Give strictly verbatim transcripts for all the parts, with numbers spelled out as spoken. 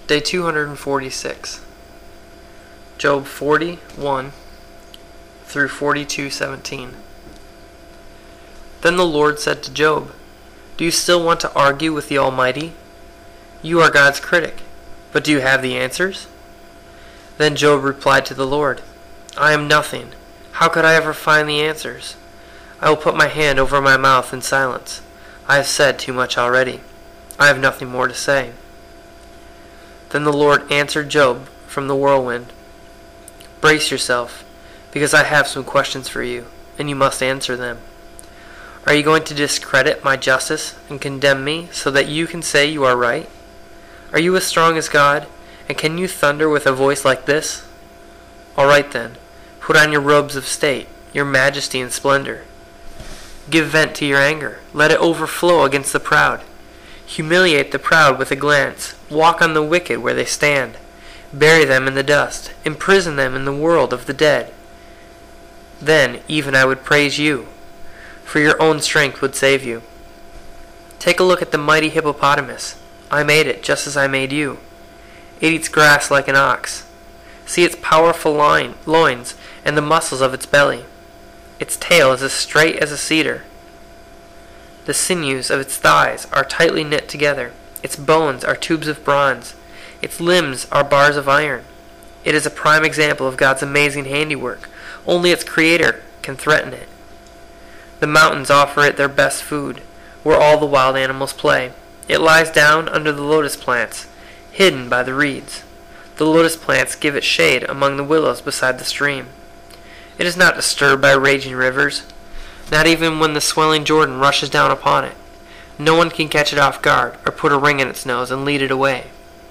Day two hundred forty-six. Job forty-one through forty-two seventeen. Then the Lord said to Job, "Do you still want to argue with the Almighty? You are God's critic, but do you have the answers?" Then Job replied to the Lord, "I am nothing. How could I ever find the answers? I will put my hand over my mouth in silence. I have said too much already. I have nothing more to say." Then the Lord answered Job from the whirlwind, "Brace yourself, because I have some questions for you, and you must answer them. Are you going to discredit my justice and condemn me so that you can say you are right? Are you as strong as God, and can you thunder with a voice like this? All right then, put on your robes of state, your majesty and splendor. Give vent to your anger. Let it overflow against the proud. Humiliate the proud with a glance. Walk on the wicked where they stand. Bury them in the dust. Imprison them in the world of the dead. Then even I would praise you, for your own strength would save you. Take a look at the mighty hippopotamus. I made it just as I made you. It eats grass like an ox. See its powerful loin, loins and the muscles of its belly. Its tail is as straight as a cedar. The sinews of its thighs are tightly knit together. Its bones are tubes of bronze. Its limbs are bars of iron. It is a prime example of God's amazing handiwork. Only its Creator can threaten it. The mountains offer it their best food, where all the wild animals play. It lies down under the lotus plants, hidden by the reeds. The lotus plants give it shade among the willows beside the stream. It is not disturbed by raging rivers, not even when the swelling Jordan rushes down upon it. No one can catch it off guard or put a ring in its nose and lead it away.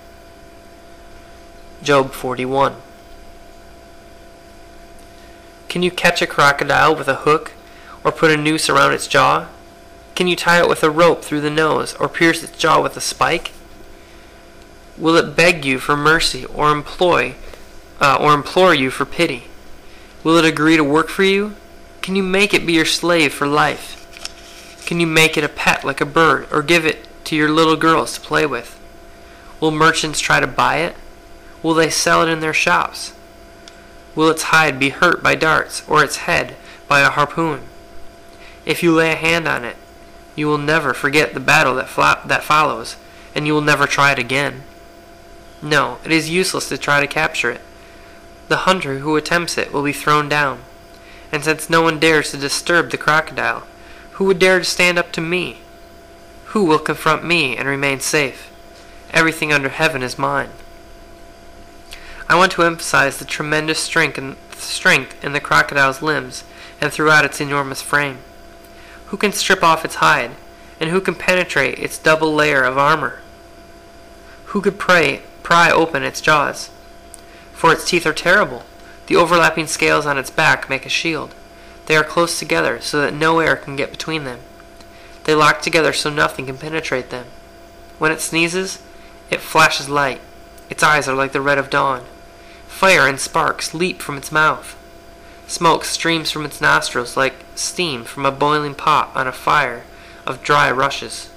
Job forty-one. Can you catch a crocodile with a hook, or put a noose around its jaw? Can you tie it with a rope through the nose, or pierce its jaw with a spike? Will it beg you for mercy, or employ, uh, or implore you for pity? Will it agree to work for you? Can you make it be your slave for life? Can you make it a pet like a bird, or give it to your little girls to play with? Will merchants try to buy it? Will they sell it in their shops? Will its hide be hurt by darts, or its head by a harpoon? If you lay a hand on it, you will never forget the battle that, fla- that follows, and you will never try it again. No, it is useless to try to capture it. The hunter who attempts it will be thrown down. And since no one dares to disturb the crocodile, who would dare to stand up to me? Who will confront me and remain safe? Everything under heaven is mine. I want to emphasize the tremendous strength in, strength in the crocodile's limbs and throughout its enormous frame. Who can strip off its hide, and who can penetrate its double layer of armor? Who could pry, pry open its jaws? For its teeth are terrible. The overlapping scales on its back make a shield. They are close together so that no air can get between them. They lock together so nothing can penetrate them. When it sneezes, it flashes light. Its eyes are like the red of dawn. Fire and sparks leap from its mouth. Smoke streams from its nostrils like steam from a boiling pot on a fire of dry rushes.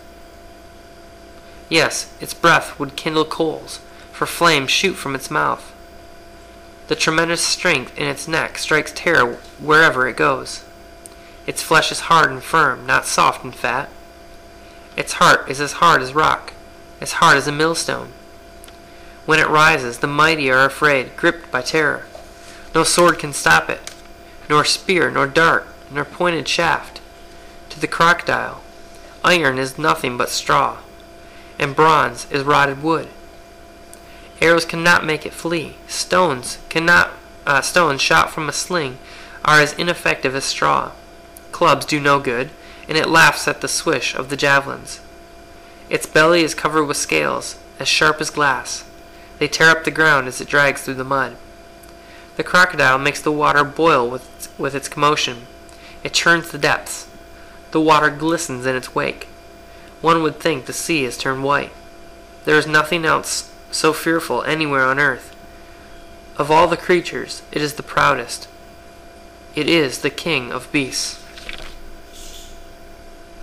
Yes, its breath would kindle coals, for flames shoot from its mouth. The tremendous strength in its neck strikes terror wherever it goes. Its flesh is hard and firm, not soft and fat. Its heart is as hard as rock, as hard as a millstone. When it rises, the mighty are afraid, gripped by terror. No sword can stop it, nor spear, nor dart, nor pointed shaft. To the crocodile, iron is nothing but straw, and bronze is rotted wood. Arrows cannot make it flee. Stones cannot. Uh, stones shot from a sling are as ineffective as straw. Clubs do no good, and it laughs at the swish of the javelins. Its belly is covered with scales, as sharp as glass. They tear up the ground as it drags through the mud. The crocodile makes the water boil with, with its commotion. It churns the depths. The water glistens in its wake. One would think the sea has turned white. There is nothing else so fearful anywhere on earth. Of all the creatures, it is the proudest. It is the king of beasts.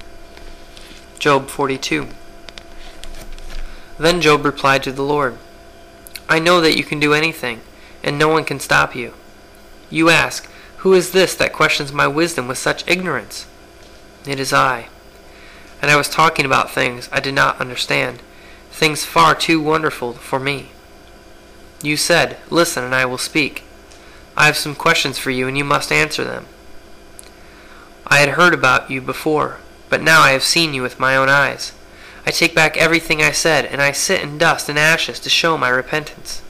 Job forty-two. Then Job replied to the Lord, I know that you can do anything, and no one can stop you. You ask, who is this that questions my wisdom with such ignorance? It is I. And I was talking about things I did not understand, things far too wonderful for me. You said, listen and I will speak. I have some questions for you and you must answer them. I had heard about you before, but now I have seen you with my own eyes. I take back everything I said, and I sit in dust and ashes to show my repentance.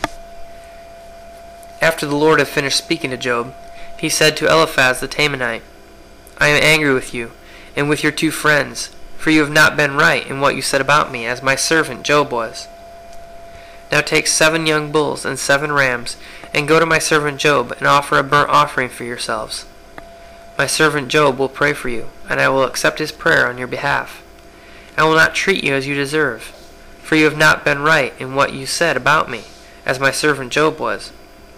After the Lord had finished speaking to Job, he said to Eliphaz the Temanite, I am angry with you, and with your two friends, for you have not been right in what you said about me, as my servant Job was. Now take seven young bulls and seven rams, and go to my servant Job, and offer a burnt offering for yourselves. My servant Job will pray for you, and I will accept his prayer on your behalf. I will not treat you as you deserve, for you have not been right in what you said about me, as my servant Job was.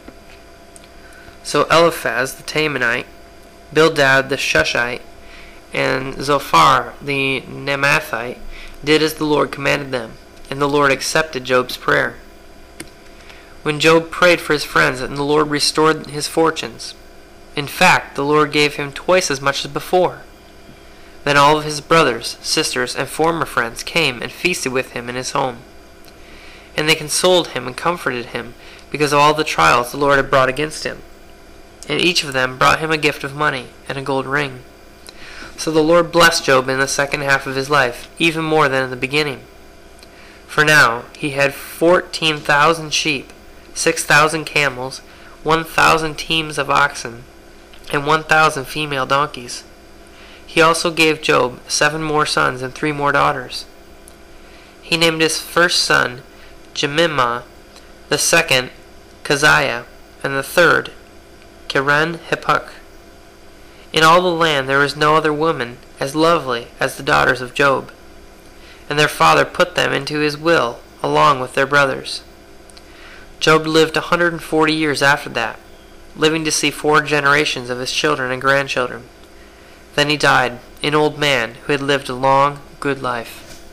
So Eliphaz the Temanite, Bildad the Shushite, and Zophar the Naamathite did as the Lord commanded them, and the Lord accepted Job's prayer. When Job prayed for his friends, and the Lord restored his fortunes. In fact, the Lord gave him twice as much as before. Then all of his brothers, sisters, and former friends came and feasted with him in his home. And they consoled him and comforted him because of all the trials the Lord had brought against him. And each of them brought him a gift of money and a gold ring. So the Lord blessed Job in the second half of his life, even more than in the beginning. For now he had fourteen thousand sheep, six thousand camels, one thousand teams of oxen, and one thousand female donkeys. He also gave Job seven more sons and three more daughters. He named his first son Jemimah, the second Keziah, and the third Keren-Happuch. In all the land there was no other woman as lovely as the daughters of Job, and their father put them into his will along with their brothers. Job lived a hundred and forty years after that, living to see four generations of his children and grandchildren. Then he died, an old man who had lived a long, good life.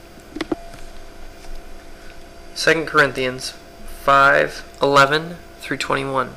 Second Corinthians five eleven through twenty-one.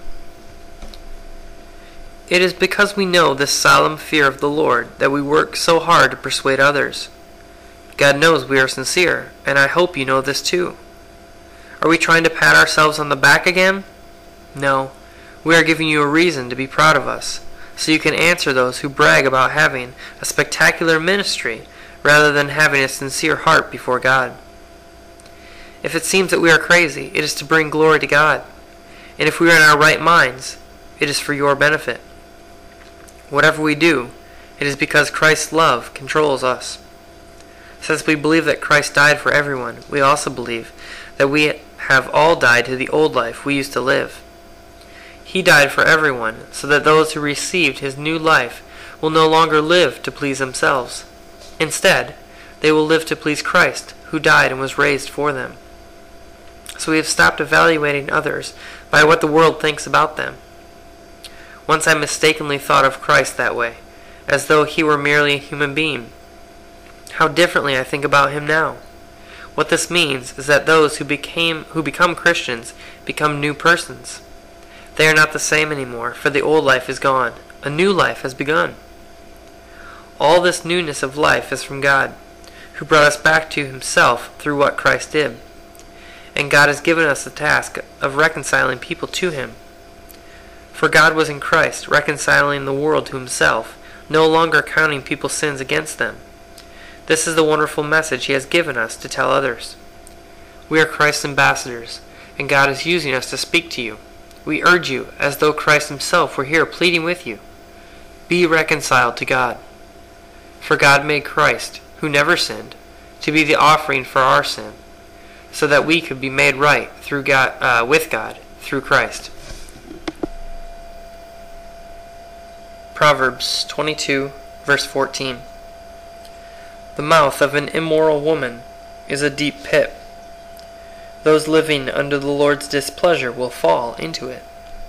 It is because we know this solemn fear of the Lord that we work so hard to persuade others. God knows we are sincere, and I hope you know this too. Are we trying to pat ourselves on the back again? No, we are giving you a reason to be proud of us, so you can answer those who brag about having a spectacular ministry rather than having a sincere heart before God. If it seems that we are crazy, it is to bring glory to God, and if we are in our right minds, it is for your benefit. Whatever we do, it is because Christ's love controls us. Since we believe that Christ died for everyone, we also believe that we have all died to the old life we used to live. He died for everyone, so that those who received his new life will no longer live to please themselves. Instead, they will live to please Christ, who died and was raised for them. So we have stopped evaluating others by what the world thinks about them. Once I mistakenly thought of Christ that way, as though he were merely a human being. How differently I think about him now. What this means is that those who became who become Christians become new persons. They are not the same anymore, for the old life is gone. A new life has begun. All this newness of life is from God, who brought us back to himself through what Christ did. And God has given us the task of reconciling people to him. For God was in Christ, reconciling the world to himself, no longer counting people's sins against them. This is the wonderful message he has given us to tell others. We are Christ's ambassadors, and God is using us to speak to you. We urge you, as though Christ himself were here pleading with you. Be reconciled to God. For God made Christ, who never sinned, to be the offering for our sin, so that we could be made right through God, uh, with God through Christ. Proverbs twenty-two, verse fourteen. The mouth of an immoral woman is a deep pit. Those living under the Lord's displeasure will fall into it.